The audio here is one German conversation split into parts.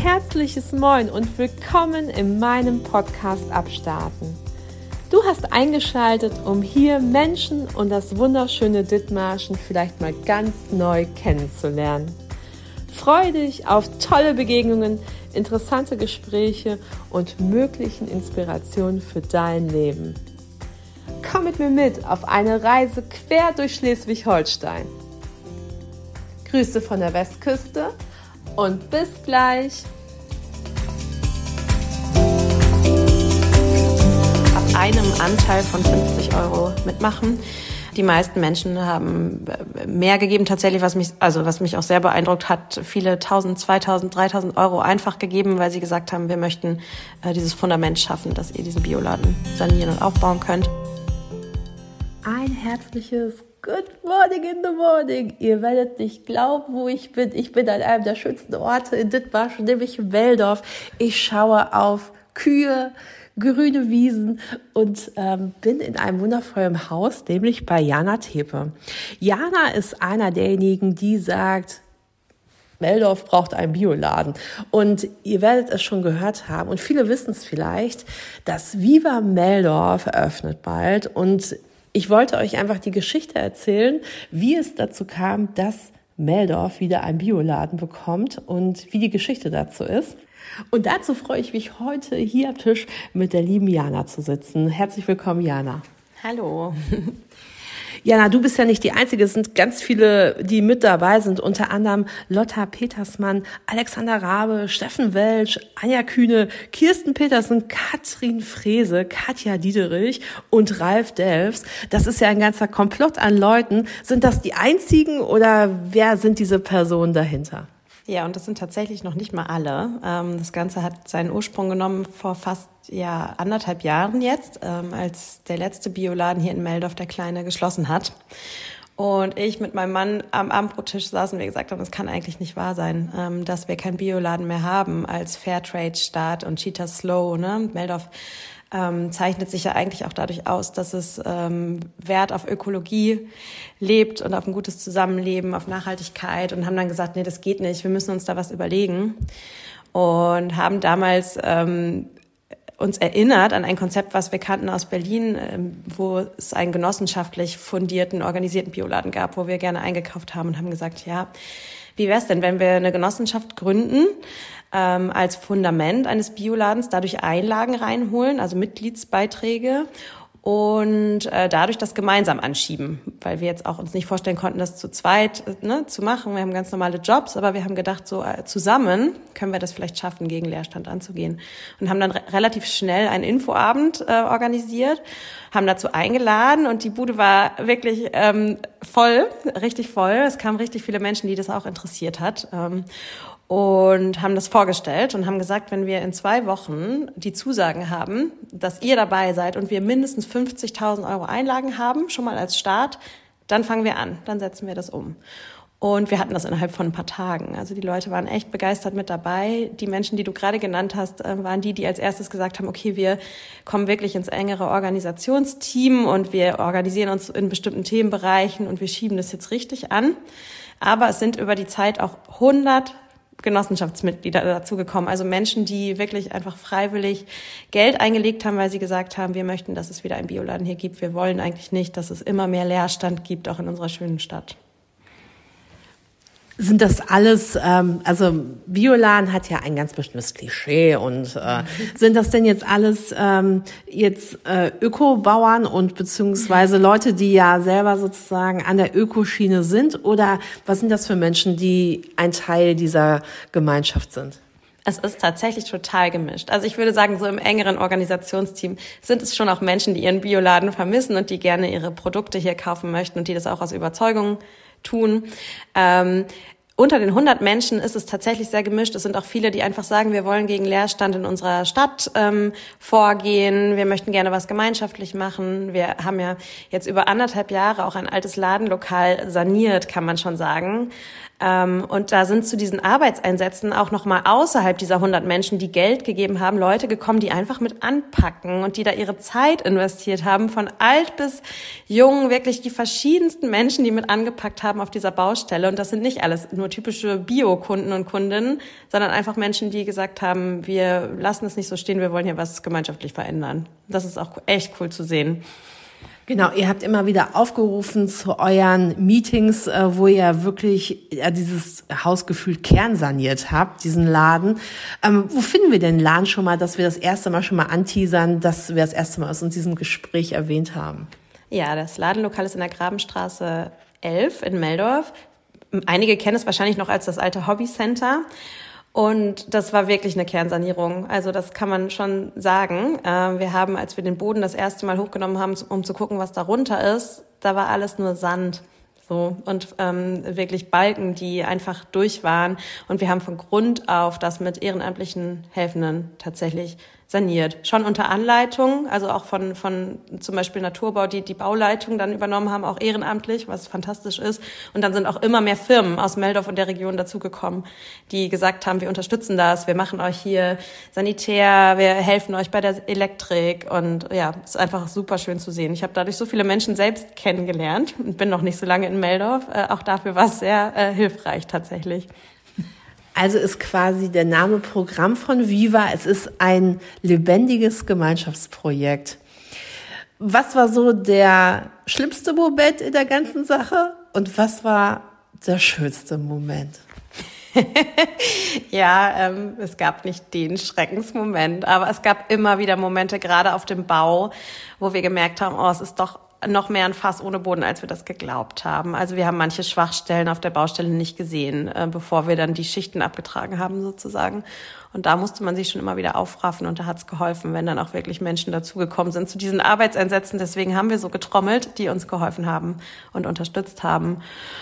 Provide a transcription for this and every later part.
herzliches Moin und willkommen in meinem Podcast Abstarten. Du hast eingeschaltet, um hier Menschen und das wunderschöne Dithmarschen vielleicht mal ganz neu kennenzulernen. Freue dich auf tolle Begegnungen, interessante Gespräche und möglichen Inspirationen für dein Leben. Komm mit mir mit auf eine Reise quer durch Schleswig-Holstein. Grüße von der Westküste und bis gleich. Ab einem Anteil von 50 € mitmachen. Die meisten Menschen haben mehr gegeben, tatsächlich, was mich auch sehr beeindruckt hat. Viele 1.000, 2.000, 3.000 € einfach gegeben, weil sie gesagt haben, wir möchten dieses Fundament schaffen, dass ihr diesen Bioladen sanieren und aufbauen könnt. Ein herzliches Good morning in the morning. Ihr werdet nicht glauben, wo ich bin. Ich bin an einem der schönsten Orte in Dithmarschen, nämlich in Meldorf. Ich schaue auf Kühe, grüne Wiesen und bin in einem wundervollen Haus, nämlich bei Jana Tepe. Jana ist einer derjenigen, die sagt, Meldorf braucht einen Bioladen. Und ihr werdet es schon gehört haben und viele wissen es vielleicht, dass Viva Meldorf eröffnet bald. Und ich wollte euch einfach die Geschichte erzählen, wie es dazu kam, dass Meldorf wieder einen Bioladen bekommt und wie die Geschichte dazu ist. Und dazu freue ich mich heute hier am Tisch mit der lieben Jana zu sitzen. Herzlich willkommen, Jana. Hallo. Jana, du bist ja nicht die Einzige, es sind ganz viele, die mit dabei sind, unter anderem Lotta Petersmann, Alexander Rabe, Steffen Welsch, Anja Kühne, Kirsten Petersen, Katrin Frese, Katja Diederich und Ralf Delfs. Das ist ja ein ganzer Komplott an Leuten. Sind das die einzigen oder wer sind diese Personen dahinter? Ja, und das sind tatsächlich noch nicht mal alle. Das Ganze hat seinen Ursprung genommen vor fast 1,5 Jahren jetzt, als der letzte Bioladen hier in Meldorf, der Kleine, geschlossen hat. Und ich mit meinem Mann am Abendbrottisch saßen, wir gesagt haben, es kann eigentlich nicht wahr sein, dass wir keinen Bioladen mehr haben als Fairtrade-Staat und Cheetah Slow. Ne? Meldorf zeichnet sich ja eigentlich auch dadurch aus, dass es Wert auf Ökologie lebt und auf ein gutes Zusammenleben, auf Nachhaltigkeit und haben dann gesagt, nee, das geht nicht, wir müssen uns da was überlegen und haben damals uns erinnert an ein Konzept, was wir kannten aus Berlin, wo es einen genossenschaftlich fundierten, organisierten Bioladen gab, wo wir gerne eingekauft haben und haben gesagt, ja, wie wär's denn, wenn wir eine Genossenschaft gründen, als Fundament eines Bioladens, dadurch Einlagen reinholen, also Mitgliedsbeiträge und dadurch das gemeinsam anschieben, weil wir jetzt auch uns nicht vorstellen konnten, das zu zweit zu machen. Wir haben ganz normale Jobs, aber wir haben gedacht, so zusammen können wir das vielleicht schaffen, gegen Leerstand anzugehen und haben dann relativ schnell einen Infoabend organisiert, haben dazu eingeladen und die Bude war wirklich voll, richtig voll. Es kamen richtig viele Menschen, die das auch interessiert hat. Und haben das vorgestellt und haben gesagt, wenn wir in 2 Wochen die Zusagen haben, dass ihr dabei seid und wir mindestens 50.000 € Einlagen haben, schon mal als Start, dann fangen wir an, dann setzen wir das um. Und wir hatten das innerhalb von ein paar Tagen. Also die Leute waren echt begeistert mit dabei. Die Menschen, die du gerade genannt hast, waren die als erstes gesagt haben, okay, wir kommen wirklich ins engere Organisationsteam und wir organisieren uns in bestimmten Themenbereichen und wir schieben das jetzt richtig an. Aber es sind über die Zeit auch 100 Genossenschaftsmitglieder dazugekommen, also Menschen, die wirklich einfach freiwillig Geld eingelegt haben, weil sie gesagt haben, wir möchten, dass es wieder einen Bioladen hier gibt. Wir wollen eigentlich nicht, dass es immer mehr Leerstand gibt, auch in unserer schönen Stadt. Sind das alles, also Bioladen hat ja ein ganz bestimmtes Klischee und sind das denn jetzt alles Ökobauern und beziehungsweise Leute, die ja selber sozusagen an der Ökoschiene sind oder was sind das für Menschen, die ein Teil dieser Gemeinschaft sind? Es ist tatsächlich total gemischt. Also ich würde sagen, so im engeren Organisationsteam sind es schon auch Menschen, die ihren Bioladen vermissen und die gerne ihre Produkte hier kaufen möchten und die das auch aus Überzeugung tun. Unter den 100 Menschen ist es tatsächlich sehr gemischt. Es sind auch viele, die einfach sagen, wir wollen gegen Leerstand in unserer Stadt vorgehen. Wir möchten gerne was gemeinschaftlich machen. Wir haben ja jetzt über 1,5 Jahre auch ein altes Ladenlokal saniert, kann man schon sagen. Und da sind zu diesen Arbeitseinsätzen auch nochmal außerhalb dieser 100 Menschen, die Geld gegeben haben, Leute gekommen, die einfach mit anpacken und die da ihre Zeit investiert haben, von alt bis jung, wirklich die verschiedensten Menschen, die mit angepackt haben auf dieser Baustelle. Und das sind nicht alles nur typische Bio-Kunden und Kundinnen, sondern einfach Menschen, die gesagt haben, wir lassen es nicht so stehen, wir wollen hier was gemeinschaftlich verändern. Das ist auch echt cool zu sehen. Genau, ihr habt immer wieder aufgerufen zu euren Meetings, wo ihr wirklich dieses Hausgefühl kernsaniert habt, diesen Laden. Wo finden wir den Laden schon mal, dass wir das erste Mal schon mal anteasern, dass wir das erste Mal aus diesem Gespräch erwähnt haben? Ja, das Ladenlokal ist in der Grabenstraße 11 in Meldorf. Einige kennen es wahrscheinlich noch als das alte Hobbycenter. Und das war wirklich eine Kernsanierung. Also das kann man schon sagen. Wir haben, als wir den Boden das erste Mal hochgenommen haben, um zu gucken, was darunter ist, da war alles nur Sand. So, und wirklich Balken, die einfach durch waren. Und wir haben von Grund auf das mit ehrenamtlichen Helfenden tatsächlich saniert. Schon unter Anleitung, also auch von zum Beispiel Naturbau, die Bauleitung dann übernommen haben, auch ehrenamtlich, was fantastisch ist. Und dann sind auch immer mehr Firmen aus Meldorf und der Region dazugekommen, die gesagt haben, wir unterstützen das, wir machen euch hier sanitär, wir helfen euch bei der Elektrik. Und ja, es ist einfach super schön zu sehen. Ich habe dadurch so viele Menschen selbst kennengelernt und bin noch nicht so lange in Meldorf. Auch dafür war es sehr hilfreich tatsächlich. Also ist quasi der Name Programm von Viva. Es ist ein lebendiges Gemeinschaftsprojekt. Was war so der schlimmste Moment in der ganzen Sache und was war der schönste Moment? Ja, es gab nicht den Schreckensmoment, aber es gab immer wieder Momente, gerade auf dem Bau, wo wir gemerkt haben, es ist doch noch mehr ein Fass ohne Boden, als wir das geglaubt haben. Also wir haben manche Schwachstellen auf der Baustelle nicht gesehen, bevor wir dann die Schichten abgetragen haben sozusagen. Und da musste man sich schon immer wieder aufraffen und da hat's geholfen, wenn dann auch wirklich Menschen dazugekommen sind zu diesen Arbeitseinsätzen. Deswegen haben wir so getrommelt, die uns geholfen haben und unterstützt haben.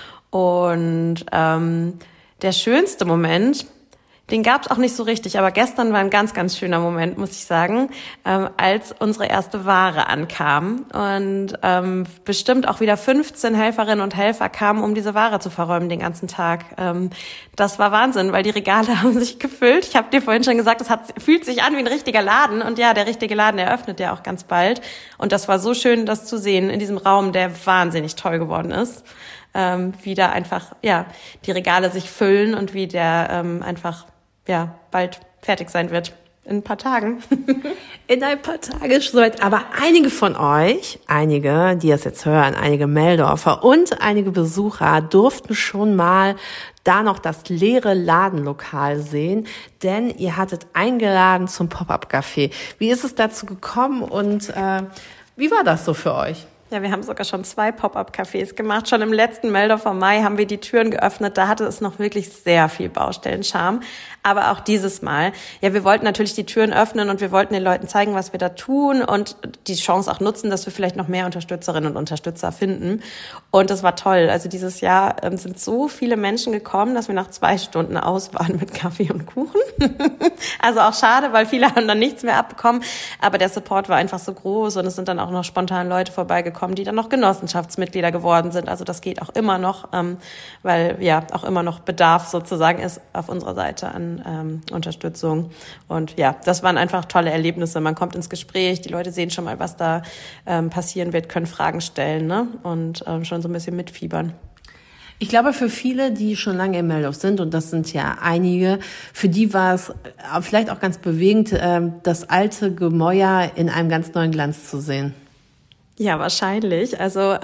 Und der schönste Moment, den gab's auch nicht so richtig, aber gestern war ein ganz, ganz schöner Moment, muss ich sagen, als unsere erste Ware ankam und bestimmt auch wieder 15 Helferinnen und Helfer kamen, um diese Ware zu verräumen den ganzen Tag. Das war Wahnsinn, weil die Regale haben sich gefüllt. Ich habe dir vorhin schon gesagt, fühlt sich an wie ein richtiger Laden und ja, der richtige Laden eröffnet ja auch ganz bald und das war so schön, das zu sehen in diesem Raum, der wahnsinnig toll geworden ist. Wie da einfach die Regale sich füllen und wie der einfach bald fertig sein wird. In ein paar Tagen. In ein paar Tagen schon. Aber einige von euch, einige, die das jetzt hören, einige Meldorfer und einige Besucher durften schon mal da noch das leere Ladenlokal sehen, denn ihr hattet eingeladen zum Pop-up-Café. Wie ist es dazu gekommen und wie war das so für euch? Ja, wir haben sogar schon 2 Pop-up-Cafés gemacht. Schon im letzten Meldorfer Mai haben wir die Türen geöffnet. Da hatte es noch wirklich sehr viel Baustellencharme. Aber auch dieses Mal. Ja, wir wollten natürlich die Türen öffnen und wir wollten den Leuten zeigen, was wir da tun und die Chance auch nutzen, dass wir vielleicht noch mehr Unterstützerinnen und Unterstützer finden. Und das war toll. Also dieses Jahr sind so viele Menschen gekommen, dass wir nach 2 Stunden aus waren mit Kaffee und Kuchen. Also auch schade, weil viele haben dann nichts mehr abbekommen. Aber der Support war einfach so groß und es sind dann auch noch spontan Leute vorbeigekommen, die dann noch Genossenschaftsmitglieder geworden sind. Also das geht auch immer noch, weil ja auch immer noch Bedarf sozusagen ist auf unserer Seite an Unterstützung. Und ja, das waren einfach tolle Erlebnisse. Man kommt ins Gespräch, die Leute sehen schon mal, was da passieren wird, können Fragen stellen, ne? Und schon so ein bisschen mitfiebern. Ich glaube, für viele, die schon lange in Meldorf sind, und das sind ja einige, für die war es vielleicht auch ganz bewegend, das alte Gemäuer in einem ganz neuen Glanz zu sehen. Ja, wahrscheinlich. Also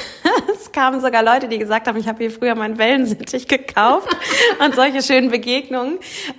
es kamen sogar Leute, die gesagt haben, ich habe hier früher meinen Wellensittich gekauft und solche schönen Begegnungen.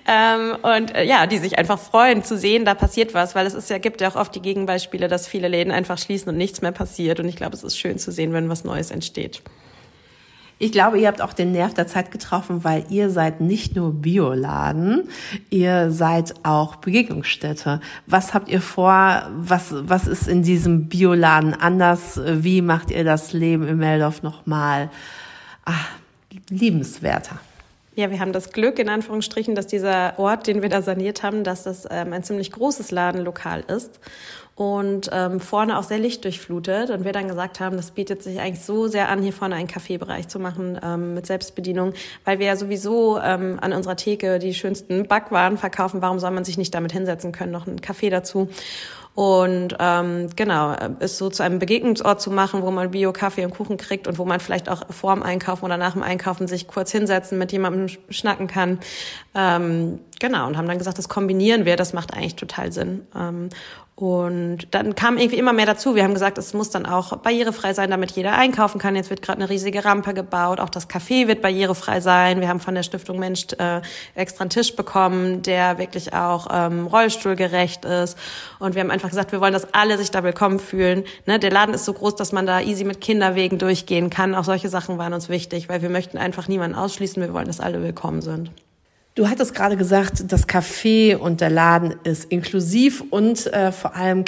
Die sich einfach freuen zu sehen, da passiert was, weil gibt ja auch oft die Gegenbeispiele, dass viele Läden einfach schließen und nichts mehr passiert. Und ich glaube, es ist schön zu sehen, wenn was Neues entsteht. Ich glaube, ihr habt auch den Nerv der Zeit getroffen, weil ihr seid nicht nur Bioladen, ihr seid auch Begegnungsstätte. Was habt ihr vor? Was ist in diesem Bioladen anders? Wie macht ihr das Leben in Meldorf nochmal liebenswerter? Ja, wir haben das Glück, in Anführungsstrichen, dass dieser Ort, den wir da saniert haben, dass das ein ziemlich großes Ladenlokal ist. und vorne auch sehr lichtdurchflutet. Und wir dann gesagt haben, das bietet sich eigentlich so sehr an, hier vorne einen Kaffeebereich zu machen mit Selbstbedienung, weil wir ja sowieso an unserer Theke die schönsten Backwaren verkaufen. Warum soll man sich nicht damit hinsetzen können, noch einen Kaffee dazu? Und es so zu einem Begegnungsort zu machen, wo man Bio-Kaffee und Kuchen kriegt und wo man vielleicht auch vor dem Einkaufen oder nach dem Einkaufen sich kurz hinsetzen, mit jemandem schnacken kann. Und haben dann gesagt, das kombinieren wir, das macht eigentlich total Sinn. Und dann kam irgendwie immer mehr dazu. Wir haben gesagt, es muss dann auch barrierefrei sein, damit jeder einkaufen kann. Jetzt wird gerade eine riesige Rampe gebaut. Auch das Café wird barrierefrei sein. Wir haben von der Stiftung Mensch extra einen Tisch bekommen, der wirklich auch rollstuhlgerecht ist. Und wir haben einfach gesagt, wir wollen, dass alle sich da willkommen fühlen. Ne? Der Laden ist so groß, dass man da easy mit Kinderwegen durchgehen kann. Auch solche Sachen waren uns wichtig, weil wir möchten einfach niemanden ausschließen. Wir wollen, dass alle willkommen sind. Du hattest gerade gesagt, das Café und der Laden ist inklusiv und vor allem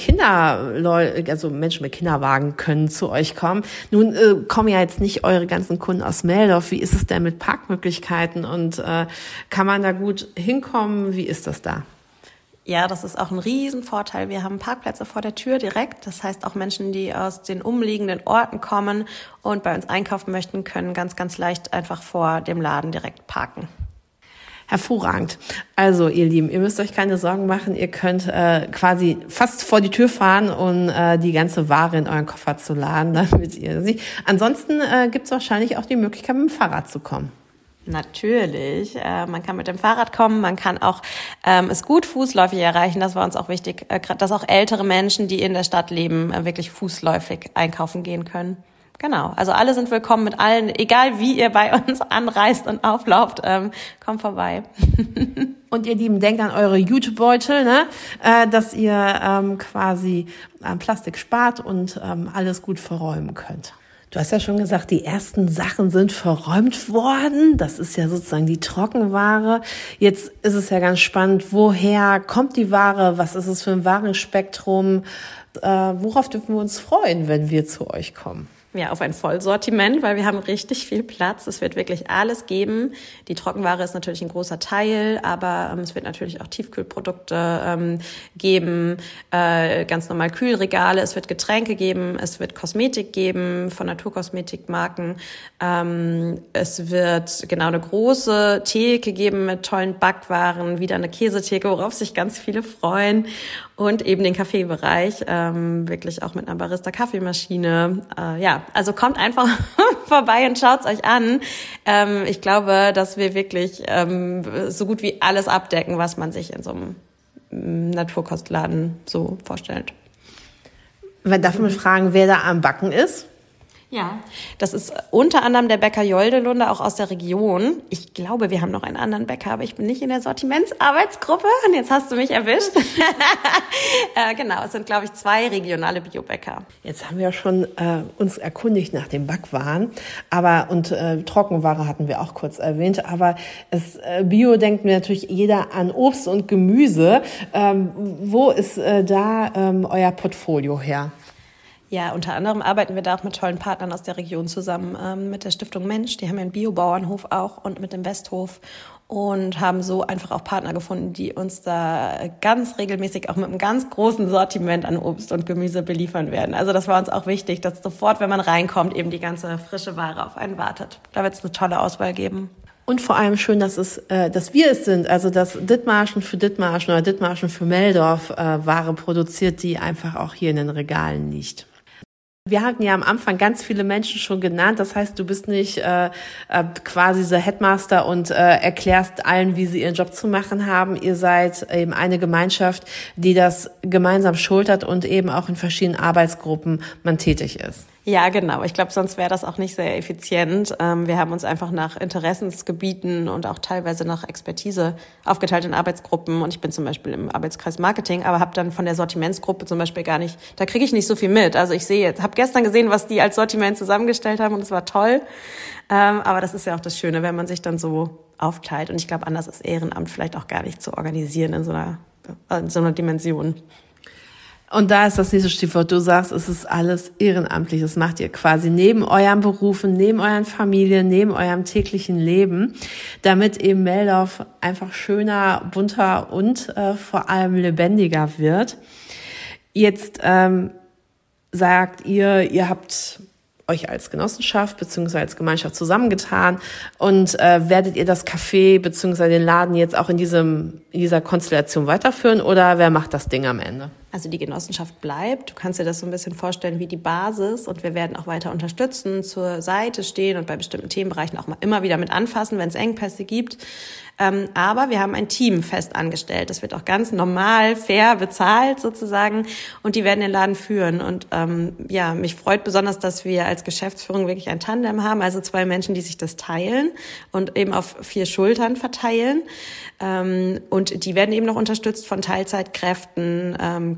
Menschen mit Kinderwagen können zu euch kommen. Nun kommen ja jetzt nicht eure ganzen Kunden aus Meldorf. Wie ist es denn mit Parkmöglichkeiten und kann man da gut hinkommen? Wie ist das da? Ja, das ist auch ein Riesenvorteil. Wir haben Parkplätze vor der Tür direkt. Das heißt, auch Menschen, die aus den umliegenden Orten kommen und bei uns einkaufen möchten, können ganz, ganz leicht einfach vor dem Laden direkt parken. Hervorragend. Also, ihr Lieben, ihr müsst euch keine Sorgen machen. Ihr könnt quasi fast vor die Tür fahren und die ganze Ware in euren Koffer zu laden, damit ihr sie. Ansonsten gibt es wahrscheinlich auch die Möglichkeit, mit dem Fahrrad zu kommen. Natürlich. Man kann mit dem Fahrrad kommen, man kann auch es gut fußläufig erreichen. Das war uns auch wichtig, dass auch ältere Menschen, die in der Stadt leben, wirklich fußläufig einkaufen gehen können. Genau, also alle sind willkommen mit allen, egal wie ihr bei uns anreist und auflauft, kommt vorbei. Und ihr Lieben, denkt an eure Jutebeutel, ne? Dass ihr quasi Plastik spart und alles gut verräumen könnt. Du hast ja schon gesagt, die ersten Sachen sind verräumt worden. Das ist ja sozusagen die Trockenware. Jetzt ist es ja ganz spannend, woher kommt die Ware? Was ist es für ein Warenspektrum? Worauf dürfen wir uns freuen, wenn wir zu euch kommen? Ja, auf ein Vollsortiment, weil wir haben richtig viel Platz. Es wird wirklich alles geben. Die Trockenware ist natürlich ein großer Teil, aber es wird natürlich auch Tiefkühlprodukte geben, ganz normal Kühlregale. Es wird Getränke geben, es wird Kosmetik geben von Naturkosmetikmarken. Es wird genau eine große Theke geben mit tollen Backwaren, wieder eine Käsetheke, worauf sich ganz viele freuen. Und eben den Kaffeebereich, wirklich auch mit einer Barista-Kaffeemaschine. Also kommt einfach vorbei und schaut's euch an. Ich glaube, dass wir wirklich so gut wie alles abdecken, was man sich in so einem Naturkostladen so vorstellt. Darf man fragen, wer da am Backen ist? Ja, das ist unter anderem der Bäcker Joldelunde, auch aus der Region. Ich glaube, wir haben noch einen anderen Bäcker, aber ich bin nicht in der Sortimentsarbeitsgruppe. Und jetzt hast du mich erwischt. Genau, es sind, glaube ich, 2 regionale Biobäcker. Jetzt haben wir schon uns erkundigt nach den Backwaren, und Trockenware hatten wir auch kurz erwähnt. Aber Bio denkt mir natürlich jeder an Obst und Gemüse. Wo ist da euer Portfolio her? Ja, unter anderem arbeiten wir da auch mit tollen Partnern aus der Region zusammen, mit der Stiftung Mensch, die haben ja einen Biobauernhof auch und mit dem Westhof und haben so einfach auch Partner gefunden, die uns da ganz regelmäßig auch mit einem ganz großen Sortiment an Obst und Gemüse beliefern werden. Also das war uns auch wichtig, dass sofort, wenn man reinkommt, eben die ganze frische Ware auf einen wartet. Da wird es eine tolle Auswahl geben. Und vor allem schön, dass wir es sind, also dass Dithmarschen für Dithmarschen oder Dithmarschen für Meldorf Ware produziert, die einfach auch hier in den Regalen liegt. Wir hatten ja am Anfang ganz viele Menschen schon genannt. Das heißt, du bist nicht quasi der Headmaster und erklärst allen, wie sie ihren Job zu machen haben. Ihr seid eben eine Gemeinschaft, die das gemeinsam schultert und eben auch in verschiedenen Arbeitsgruppen man tätig ist. Ja, genau. Ich glaube, sonst wäre das auch nicht sehr effizient. Wir haben uns einfach nach Interessensgebieten und auch teilweise nach Expertise aufgeteilt in Arbeitsgruppen. Und ich bin zum Beispiel im Arbeitskreis Marketing, aber habe dann von der Sortimentsgruppe zum Beispiel da kriege ich nicht so viel mit. Also habe gestern gesehen, was die als Sortiment zusammengestellt haben und es war toll. Aber das ist ja auch das Schöne, wenn man sich dann so aufteilt. Und ich glaube, anders ist Ehrenamt vielleicht auch gar nicht zu organisieren in so einer Dimension. Und da ist das nächste Stichwort. Du sagst, es ist alles ehrenamtlich. Das macht ihr quasi neben euren Berufen, neben euren Familien, neben eurem täglichen Leben, damit eben Meldorf einfach schöner, bunter und vor allem lebendiger wird. Jetzt sagt ihr habt euch als Genossenschaft bzw. als Gemeinschaft zusammengetan und werdet ihr das Café bzw. den Laden jetzt auch in dieser Konstellation weiterführen oder wer macht das Ding am Ende? Also die Genossenschaft bleibt. Du kannst dir das so ein bisschen vorstellen wie die Basis und wir werden auch weiter unterstützen, zur Seite stehen und bei bestimmten Themenbereichen auch mal immer wieder mit anfassen, wenn es Engpässe gibt. Aber wir haben ein Team fest angestellt. Das wird auch ganz normal, fair bezahlt sozusagen und die werden den Laden führen. Und mich freut besonders, dass wir als Geschäftsführung wirklich ein Tandem haben, also 2 Menschen, die sich das teilen und eben auf 4 Schultern verteilen. Und die werden eben noch unterstützt von Teilzeitkräften,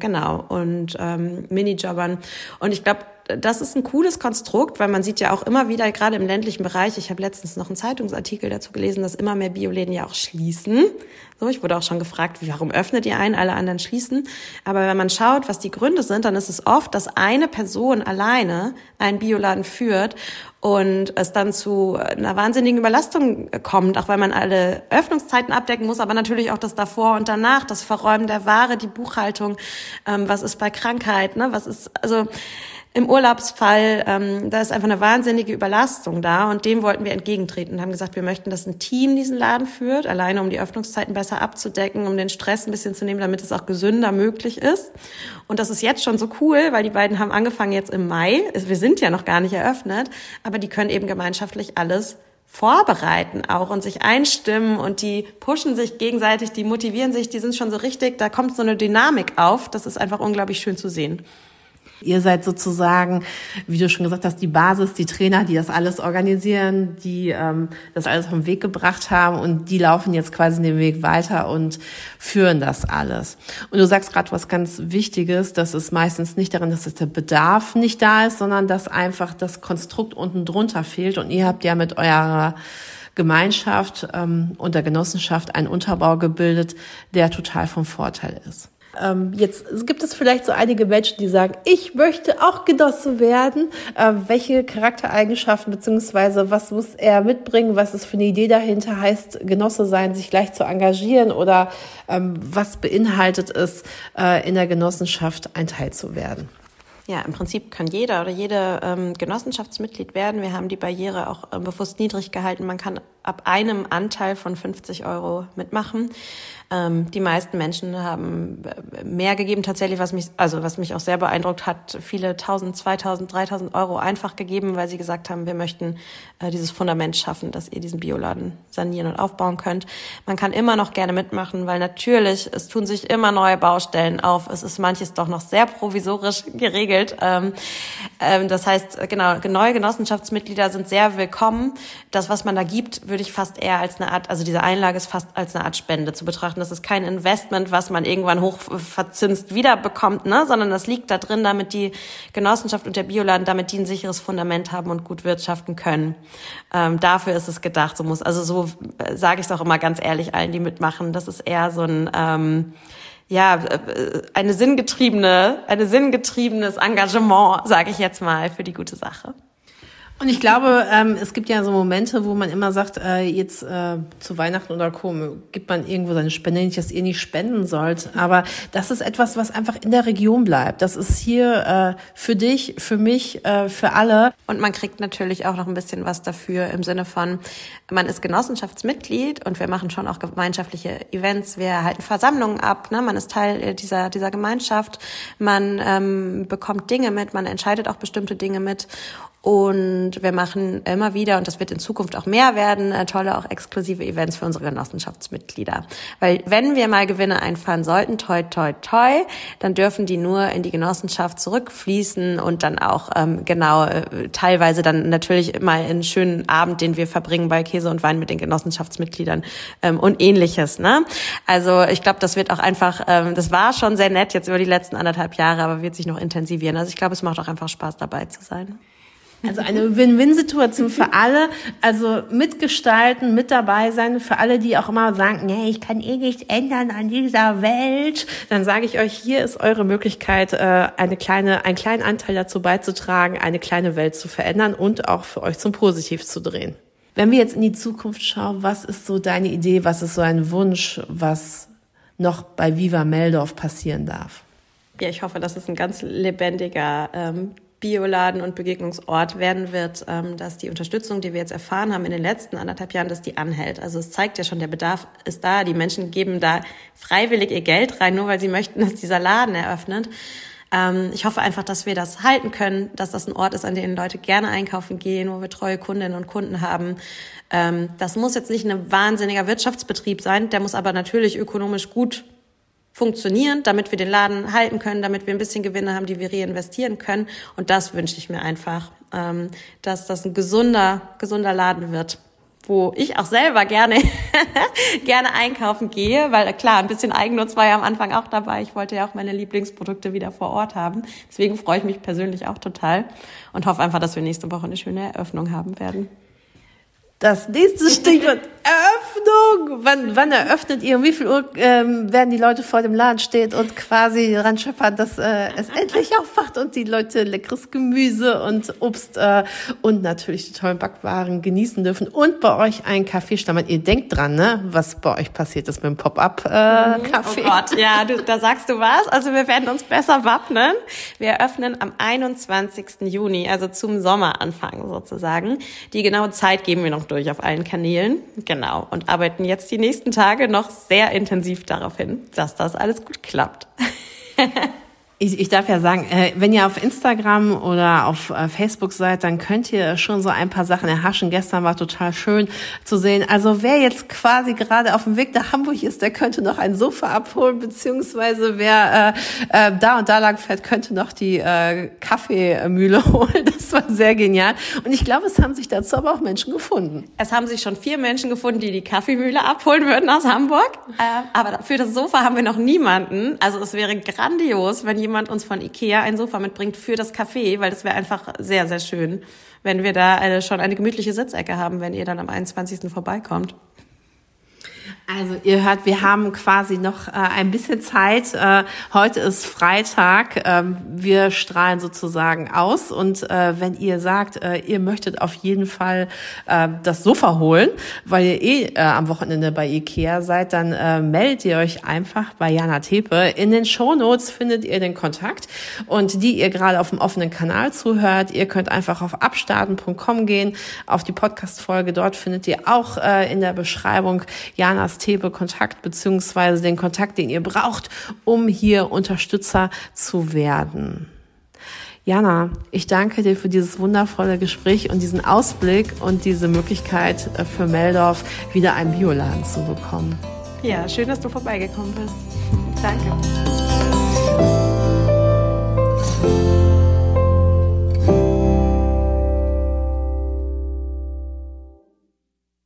und Minijobbern. Und ich glaube, das ist ein cooles Konstrukt, weil man sieht ja auch immer wieder, gerade im ländlichen Bereich, ich habe letztens noch einen Zeitungsartikel dazu gelesen, dass immer mehr Bioläden ja auch schließen. So, ich wurde auch schon gefragt, warum öffnet ihr einen, alle anderen schließen. Aber wenn man schaut, was die Gründe sind, dann ist es oft, dass eine Person alleine einen Bioladen führt und es dann zu einer wahnsinnigen Überlastung kommt, auch weil man alle Öffnungszeiten abdecken muss, aber natürlich auch das davor und danach, das Verräumen der Ware, die Buchhaltung, was ist bei Krankheit, ne, was ist, also im Urlaubsfall, da ist einfach eine wahnsinnige Überlastung da und dem wollten wir entgegentreten und haben gesagt, wir möchten, dass ein Team diesen Laden führt, alleine um die Öffnungszeiten besser abzudecken, um den Stress ein bisschen zu nehmen, damit es auch gesünder möglich ist. Und das ist jetzt schon so cool, weil die beiden haben angefangen jetzt im Mai, wir sind ja noch gar nicht eröffnet, aber die können eben gemeinschaftlich alles vorbereiten auch und sich einstimmen und die pushen sich gegenseitig, die motivieren sich, die sind schon so richtig, da kommt so eine Dynamik auf, das ist einfach unglaublich schön zu sehen. Ihr seid sozusagen, wie du schon gesagt hast, die Basis, die Trainer, die das alles organisieren, die das alles vom Weg gebracht haben und die laufen jetzt quasi den Weg weiter und führen das alles. Und du sagst gerade was ganz Wichtiges, dass es meistens nicht daran, dass der Bedarf nicht da ist, sondern dass einfach das Konstrukt unten drunter fehlt. Und ihr habt ja mit eurer Gemeinschaft und der Genossenschaft einen Unterbau gebildet, der total vom Vorteil ist. Jetzt gibt es vielleicht so einige Menschen, die sagen, ich möchte auch Genosse werden. Welche Charaktereigenschaften beziehungsweise was muss er mitbringen? Was ist für eine Idee dahinter? Heißt Genosse sein, sich gleich zu engagieren oder was beinhaltet es, in der Genossenschaft ein Teil zu werden? Ja, im Prinzip kann jeder oder jede Genossenschaftsmitglied werden. Wir haben die Barriere auch bewusst niedrig gehalten. Man kann ab einem Anteil von 50 € mitmachen. Die meisten Menschen haben mehr gegeben tatsächlich, was mich auch sehr beeindruckt hat. Viele 1.000, 2.000, 3.000 € einfach gegeben, weil sie gesagt haben, wir möchten dieses Fundament schaffen, dass ihr diesen Bioladen sanieren und aufbauen könnt. Man kann immer noch gerne mitmachen, weil natürlich, es tun sich immer neue Baustellen auf. Es ist manches doch noch sehr provisorisch geregelt. Das heißt, genau, neue Genossenschaftsmitglieder sind sehr willkommen. Das, was man da gibt, würde ich fast eher als eine Art, also diese Einlage ist fast als eine Art Spende zu betrachten. Das ist kein Investment, was man irgendwann hochverzinst wiederbekommt, ne, sondern das liegt da drin, damit die Genossenschaft und der Bioladen, damit die ein sicheres Fundament haben und gut wirtschaften können. Dafür ist es gedacht. So sage ich es auch immer ganz ehrlich allen, die mitmachen. Das ist eher so ein ein sinngetriebenes Engagement, sage ich jetzt mal, für die gute Sache. Und ich glaube, es gibt ja so Momente, wo man immer sagt, jetzt zu Weihnachten oder Co. gibt man irgendwo seine Spende, nicht, dass ihr nicht spenden sollt. Aber das ist etwas, was einfach in der Region bleibt. Das ist hier für dich, für mich, für alle. Und man kriegt natürlich auch noch ein bisschen was dafür im Sinne von, man ist Genossenschaftsmitglied und wir machen schon auch gemeinschaftliche Events. Wir halten Versammlungen ab, ne? Man ist Teil dieser Gemeinschaft. Man bekommt Dinge mit, man entscheidet auch bestimmte Dinge mit. Und wir machen immer wieder, und das wird in Zukunft auch mehr werden, tolle, auch exklusive Events für unsere Genossenschaftsmitglieder. Weil wenn wir mal Gewinne einfahren sollten, toi, toi, toi, dann dürfen die nur in die Genossenschaft zurückfließen und dann auch teilweise dann natürlich mal einen schönen Abend, den wir verbringen bei Käse und Wein mit den Genossenschaftsmitgliedern und Ähnliches. Ne? Also ich glaube, das wird auch einfach, das war schon sehr nett jetzt über die letzten 1,5 Jahre, aber wird sich noch intensivieren. Also ich glaube, es macht auch einfach Spaß, dabei zu sein. Also eine Win-Win-Situation für alle, also mitgestalten, mit dabei sein, für alle, die auch immer sagen, nee, ich kann eh nichts ändern an dieser Welt. Dann sage ich euch, hier ist eure Möglichkeit, einen kleinen Anteil dazu beizutragen, eine kleine Welt zu verändern und auch für euch zum Positiv zu drehen. Wenn wir jetzt in die Zukunft schauen, was ist so deine Idee, was ist so ein Wunsch, was noch bei Viva Meldorf passieren darf? Ja, ich hoffe, dass es ein ganz lebendiger Bioladen und Begegnungsort werden wird, dass die Unterstützung, die wir jetzt erfahren haben in den letzten 1,5 Jahren, dass die anhält. Also es zeigt ja schon, der Bedarf ist da. Die Menschen geben da freiwillig ihr Geld rein, nur weil sie möchten, dass dieser Laden eröffnet. Ich hoffe einfach, dass wir das halten können, dass das ein Ort ist, an dem Leute gerne einkaufen gehen, wo wir treue Kundinnen und Kunden haben. Das muss jetzt nicht ein wahnsinniger Wirtschaftsbetrieb sein, der muss aber natürlich ökonomisch gut funktionieren, damit wir den Laden halten können, damit wir ein bisschen Gewinne haben, die wir reinvestieren können. Und das wünsche ich mir einfach, dass das ein gesunder Laden wird, wo ich auch selber gerne einkaufen gehe, weil klar, ein bisschen Eigennutz war ja am Anfang auch dabei. Ich wollte ja auch meine Lieblingsprodukte wieder vor Ort haben. Deswegen freue ich mich persönlich auch total und hoffe einfach, dass wir nächste Woche eine schöne Eröffnung haben werden. Das nächste Stichwort Eröffnung. Wann eröffnet ihr? Um wie viel Uhr werden die Leute vor dem Laden stehen und quasi daran scheppern, dass es endlich aufwacht und die Leute leckeres Gemüse und Obst und natürlich die tollen Backwaren genießen dürfen und bei euch einen Kaffee stammern. Ihr denkt dran, ne, was bei euch passiert ist mit dem Pop-up-Kaffee. Oh Gott, ja, da sagst du was. Also wir werden uns besser wappnen. Wir eröffnen am 21. Juni, also zum Sommeranfang sozusagen. Die genaue Zeit geben wir noch durch auf allen Kanälen. Genau. Und arbeiten jetzt die nächsten Tage noch sehr intensiv darauf hin, dass das alles gut klappt. Ich darf ja sagen, wenn ihr auf Instagram oder auf Facebook seid, dann könnt ihr schon so ein paar Sachen erhaschen. Gestern war total schön zu sehen. Also wer jetzt quasi gerade auf dem Weg nach Hamburg ist, der könnte noch ein Sofa abholen, beziehungsweise wer da und da lang fährt, könnte noch die Kaffeemühle holen. Das war sehr genial. Und ich glaube, es haben sich dazu aber auch Menschen gefunden. Es haben sich schon 4 Menschen gefunden, die Kaffeemühle abholen würden aus Hamburg. Aber für das Sofa haben wir noch niemanden. Also es wäre grandios, wenn jemand uns von Ikea ein Sofa mitbringt für das Café, weil das wäre einfach sehr, sehr schön, wenn wir da schon eine gemütliche Sitzecke haben, wenn ihr dann am 21. vorbeikommt. Also ihr hört, wir haben quasi noch ein bisschen Zeit. Heute ist Freitag. Wir strahlen sozusagen aus. Und wenn ihr sagt, ihr möchtet auf jeden Fall das Sofa holen, weil ihr am Wochenende bei Ikea seid, dann meldet ihr euch einfach bei Jana Tepe. In den Shownotes findet ihr den Kontakt. Und die ihr gerade auf dem offenen Kanal zuhört, ihr könnt einfach auf abstarten.com gehen, auf die Podcast-Folge. Dort findet ihr auch in der Beschreibung Janas Tepe Kontakt beziehungsweise den Kontakt, den ihr braucht, um hier Unterstützer zu werden. Jana, ich danke dir für dieses wundervolle Gespräch und diesen Ausblick und diese Möglichkeit für Meldorf wieder einen Bioladen zu bekommen. Ja, schön, dass du vorbeigekommen bist. Danke.